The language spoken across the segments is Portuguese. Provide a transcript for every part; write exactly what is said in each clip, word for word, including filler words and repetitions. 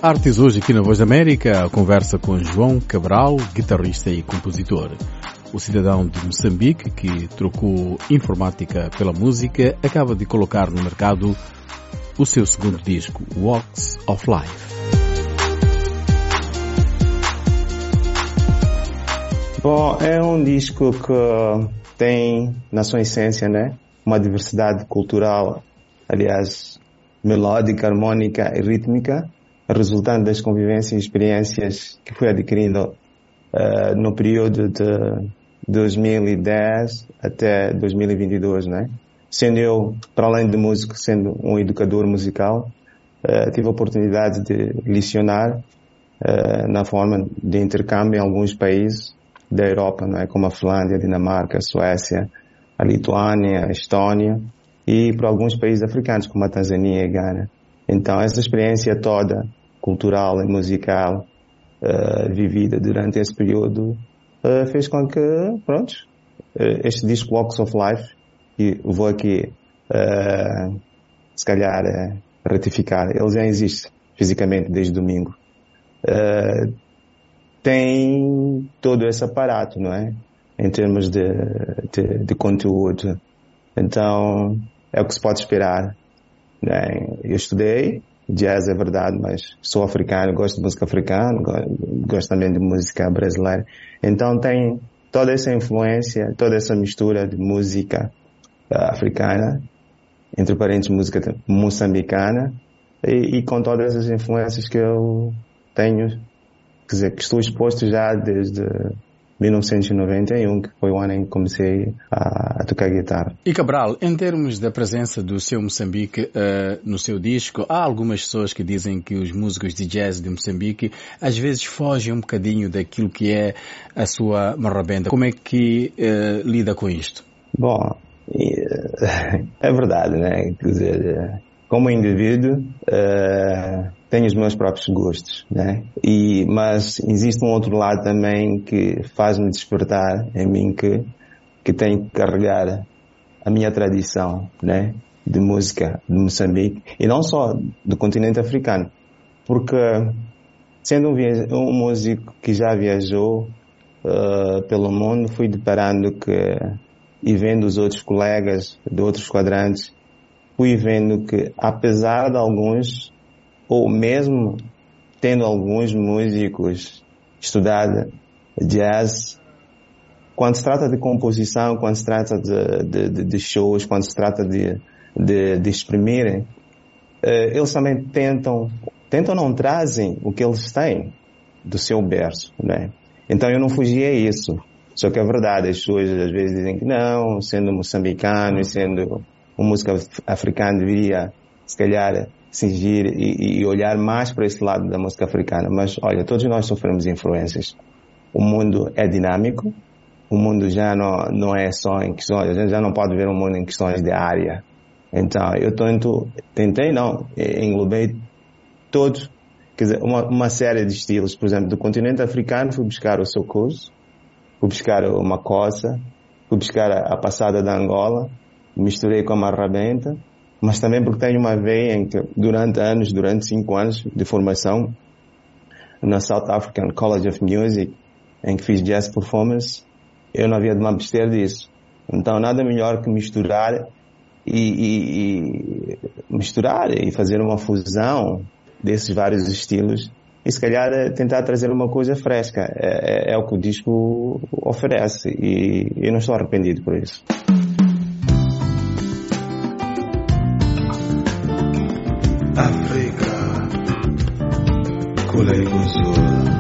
Artes hoje aqui na Voz da América, a conversa com João Cabral, guitarrista e compositor. O cidadão de Moçambique, que trocou informática pela música, acaba de colocar no mercado o seu segundo disco, Walks of Life. Bom, é um disco que tem, na sua essência, né, uma diversidade cultural, aliás, melódica, harmônica e rítmica, resultante das convivências e experiências que fui adquirindo uh, no período de dois mil e dez até dois mil e vinte e dois, né? Sendo eu, para além de músico, sendo um educador musical, uh, tive a oportunidade de lecionar uh, na forma de intercâmbio em alguns países da Europa, né? Como a Finlândia, a Dinamarca, a Suécia, a Lituânia, a Estónia e para alguns países africanos, como a Tanzânia e a Gana. Então, essa experiência toda, cultural e musical, uh, vivida durante esse período, uh, fez com que, pronto, uh, este disco Walks of Life, que vou aqui, uh, se calhar, uh, ratificar, ele já existe fisicamente desde domingo, uh, tem todo esse aparato, não é? Em termos de, de, de conteúdo. Então, é o que se pode esperar. Eu estudei jazz, é verdade, mas sou africano, gosto de música africana, gosto também de música brasileira. Então tem toda essa influência, toda essa mistura de música uh, africana, entre parênteses música moçambicana, e, e com todas as influências que eu tenho, quer dizer, que estou exposto já desde mil novecentos e noventa e um, que foi o ano em que comecei a, a tocar guitarra. E Cabral, em termos da presença do seu Moçambique uh, no seu disco, há algumas pessoas que dizem que os músicos de jazz de Moçambique às vezes fogem um bocadinho daquilo que é a sua marrabenta. Como é que uh, lida com isto? Bom, é verdade, né? Quer dizer, como indivíduo, uh, tenho os meus próprios gostos, né? E, mas existe um outro lado também que faz-me despertar em mim que, que tenho que carregar a minha tradição, né? De música de Moçambique. E não só do continente africano. Porque, sendo um, viaja- um músico que já viajou uh, pelo mundo, fui deparando que, e vendo os outros colegas de outros quadrantes, fui vendo que, apesar de alguns, ou mesmo tendo alguns músicos estudado jazz, quando se trata de composição, quando se trata de, de, de shows, quando se trata de, de, de exprimirem, eles também tentam, tentam não trazem o que eles têm do seu berço, né? Então eu não fugi a isso. Só que é verdade, as pessoas às vezes dizem que não, sendo moçambicano e sendo uma música africana deveria, se calhar, cingir e, e olhar mais para esse lado da música africana. Mas, olha, todos nós sofremos influências. O mundo é dinâmico. O mundo já não, não é só em questões... A gente já não pode ver o mundo em questões de área. Então, eu tento... Tentei, não. Englobei todos. Quer dizer, uma, uma série de estilos. Por exemplo, do continente africano, fui buscar o soukous, fui buscar o makossa, fui buscar a, a passada da Angola, misturei com a marrabenta, mas também porque tenho uma veia em que durante anos, durante cinco anos de formação na South African College of Music, em que fiz jazz performance, eu não havia de me abster disso. Então nada melhor que misturar e, e, e misturar e fazer uma fusão desses vários estilos e se calhar tentar trazer uma coisa fresca. É, é, é o que o disco oferece e eu não estou arrependido por isso. Africa, kule kuzura.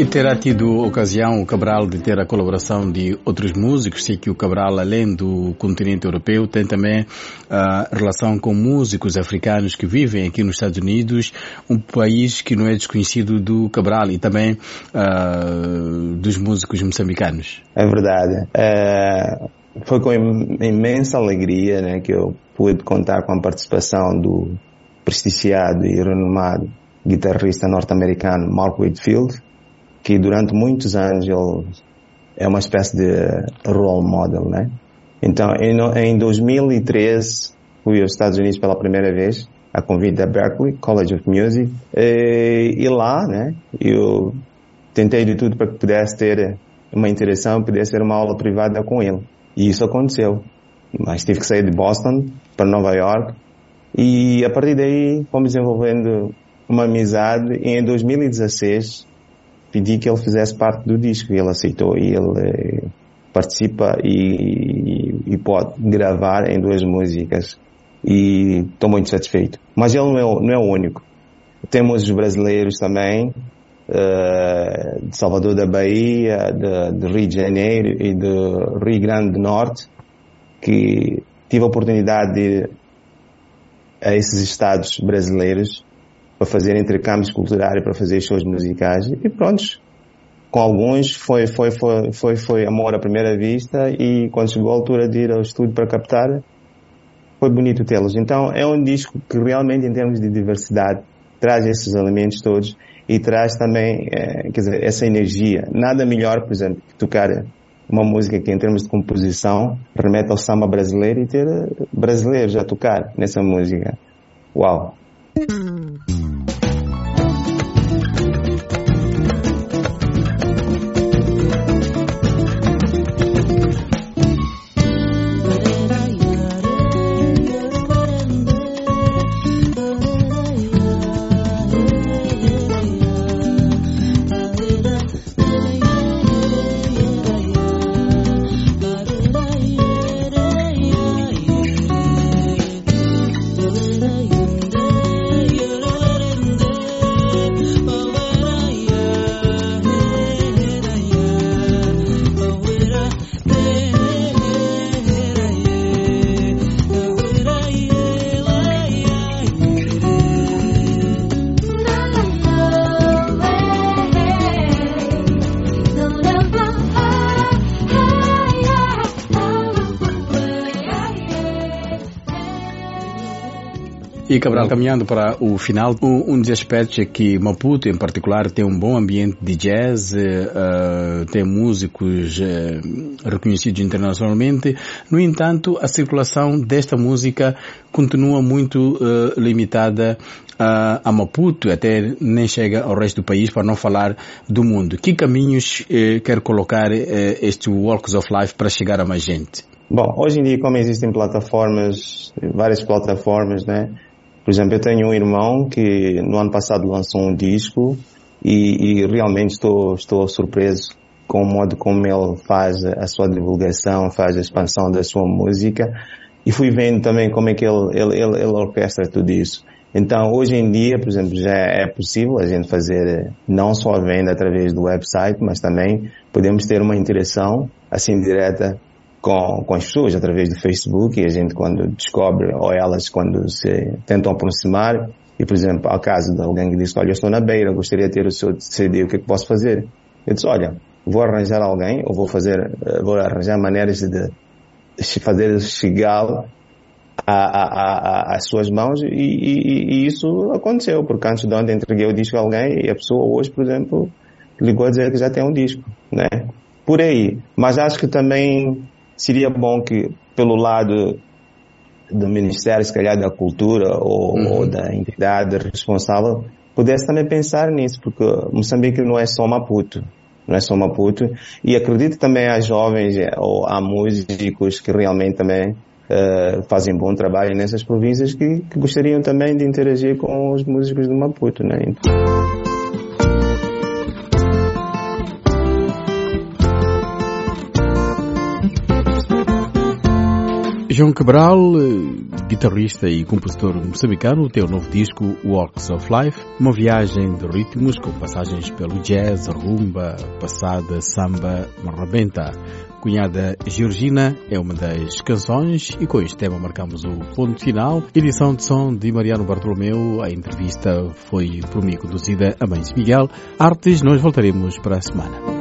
E terá tido ocasião o Cabral de ter a colaboração de outros músicos? Sei que o Cabral, além do continente europeu, tem também a relação com músicos africanos que vivem aqui nos Estados Unidos, um país que não é desconhecido do Cabral, e também uh, dos músicos moçambicanos. É verdade. É, foi com imensa alegria, né, que eu pude contar com a participação do prestigiado e renomado guitarrista norte-americano Mark Whitfield, que durante muitos anos ele é uma espécie de role model, né? Então, em, em dois mil e treze, fui aos Estados Unidos pela primeira vez, a convite da Berklee College of Music, e, e lá, né, eu tentei de tudo para que pudesse ter uma interação, pudesse ter uma aula privada com ele. E isso aconteceu. Mas tive que sair de Boston para Nova York, e a partir daí fomos desenvolvendo uma amizade, e em dois mil e dezesseis pedi que ele fizesse parte do disco, e ele aceitou, e ele eh, participa e, e, e pode gravar em duas músicas, e estou muito satisfeito. Mas ele não é, não é o único. Temos os brasileiros também, uh, de Salvador da Bahia, de, de Rio de Janeiro e de Rio Grande do Norte, que tive a oportunidade de ir a esses estados brasileiros para fazer intercâmbios culturais, para fazer shows musicais, e pronto, com alguns foi, foi, foi, foi, foi amor à primeira vista, e quando chegou a altura de ir ao estúdio para captar, foi bonito tê-los. Então é um disco que realmente, em termos de diversidade, traz esses elementos todos, e traz também, é, quer dizer, essa energia. Nada melhor, por exemplo, que tocar uma música que, em termos de composição, remete ao samba brasileiro, e ter brasileiros a tocar nessa música. Uau! E Cabral, caminhando para o final, um, um dos aspectos é que Maputo, em particular, tem um bom ambiente de jazz, uh, tem músicos uh, reconhecidos internacionalmente. No entanto, a circulação desta música continua muito uh, limitada uh, a Maputo, até nem chega ao resto do país, para não falar do mundo. Que caminhos uh, quer colocar uh, este Walks of Life para chegar a mais gente? Bom, hoje em dia, como existem plataformas, várias plataformas, né? Por exemplo, eu tenho um irmão que no ano passado lançou um disco, e, e realmente estou, estou surpreso com o modo como ele faz a sua divulgação, faz a expansão da sua música, e fui vendo também como é que ele, ele, ele, ele orquestra tudo isso. Então, hoje em dia, por exemplo, já é possível a gente fazer não só a venda através do website, mas também podemos ter uma interação assim direta Com, com as pessoas através do Facebook, e a gente, quando descobre, ou elas quando se tentam aproximar, e por exemplo, ao caso de alguém que disse, olha, eu estou na Beira, gostaria de ter o seu C D, o que é que posso fazer? Eu disse, olha, vou arranjar alguém, ou vou fazer, vou arranjar maneiras de, de fazer chegá-lo às suas mãos, e, e, e isso aconteceu, porque antes de ontem entreguei o disco a alguém, e a pessoa hoje, por exemplo, ligou a dizer que já tem um disco, né? Por aí. Mas acho que também seria bom que, pelo lado do Ministério, se calhar, da Cultura, ou, uhum. ou da entidade responsável, pudesse também pensar nisso, porque Moçambique não é só Maputo, não é só Maputo, e acredito também a jovens, ou a músicos que realmente também uh, fazem bom trabalho nessas províncias, que, que gostariam também de interagir com os músicos do Maputo, né? Então, João Cabral, guitarrista e compositor moçambicano, tem o novo disco Walks of Life, uma viagem de ritmos com passagens pelo jazz, rumba, passada, samba, marrabenta. Cunhada Georgina é uma das canções e com este tema marcamos o ponto final. Edição de som de Mariano Bartolomeu. A entrevista foi por mim conduzida a Mães Miguel. Artes, nós voltaremos para a semana.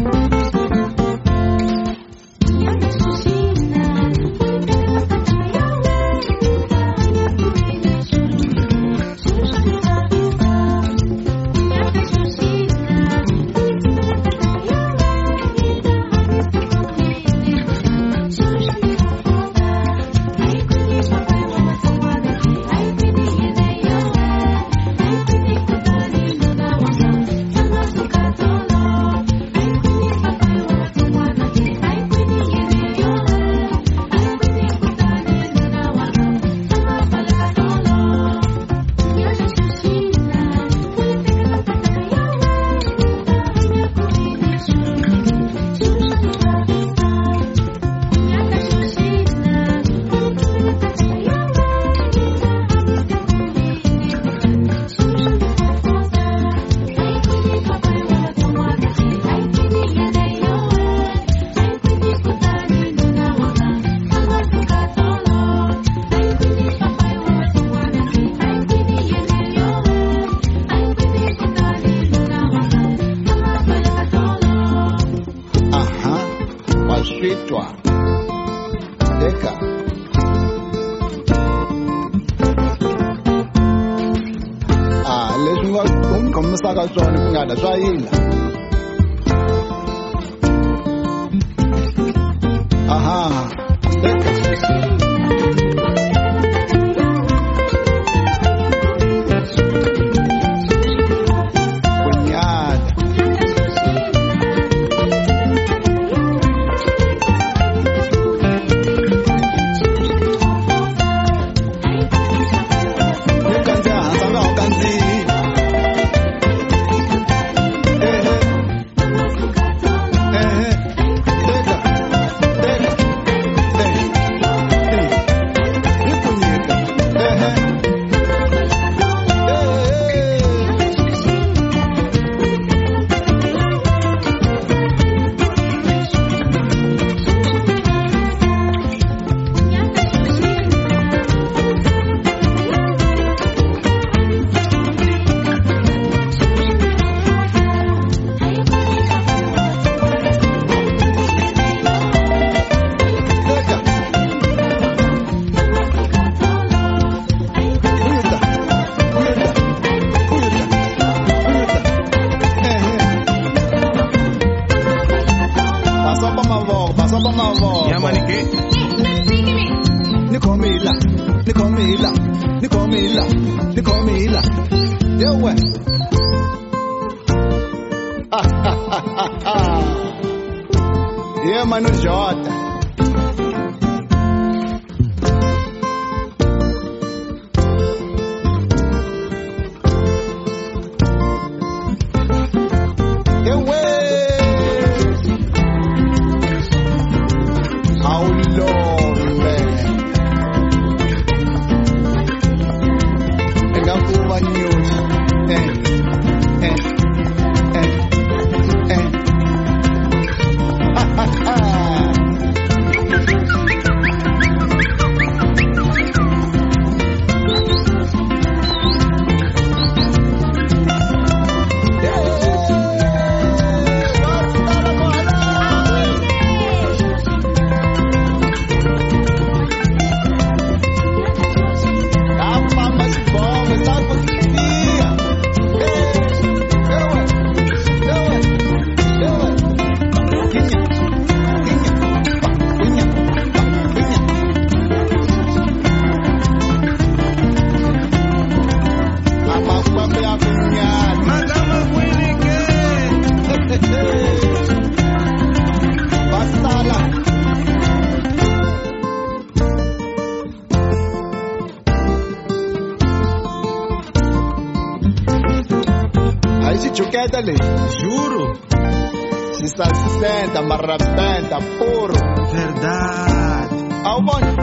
Yeah, Mano Jota. Juro? Se senta, marrabenta, puro. Verdade. Ao bom.